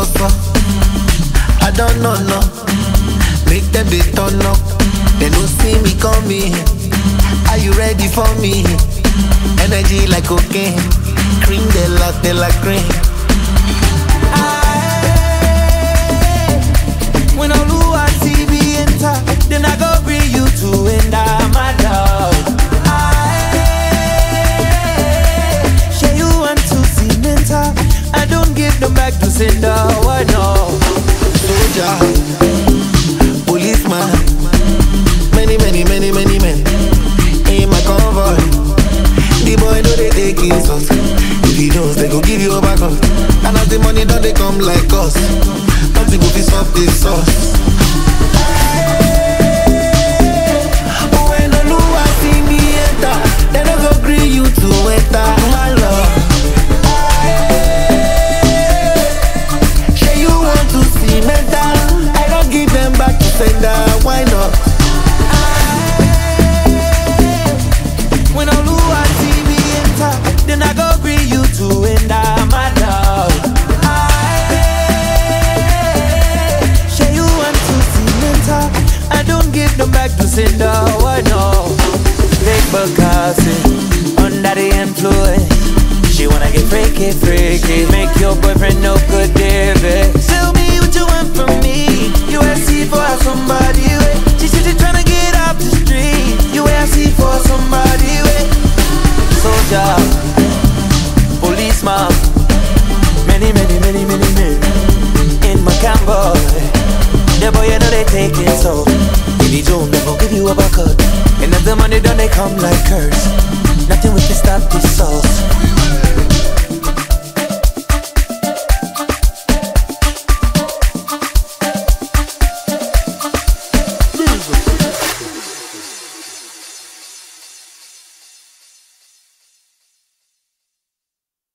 so. I don't know, no. Make them they turn up. They don't see me coming. Are you ready for me? Energy like cocaine. Cream de la cream. When Oluwa see me enter, then I go bring you to enter my love. Share you want to see mental. I don't give them back to sender. Why no? Soldier, policeman, many men in my convoy. The boy know they take insults. If he knows, they go give you a back up. And as the money don't they come like us. Nothing will be soft this sauce. When Oluwa see me enter, they don't go agree you to enter my love. Say you want to see mental, I don't give them back to sender. Why not? When Oluwa see me enter, then I go bring you to enter my love. Share you want to see mental, I don't give them back to sender. Why no? Big Bukasi, under the influence. She wanna get freaky, make your boyfriend no good deal.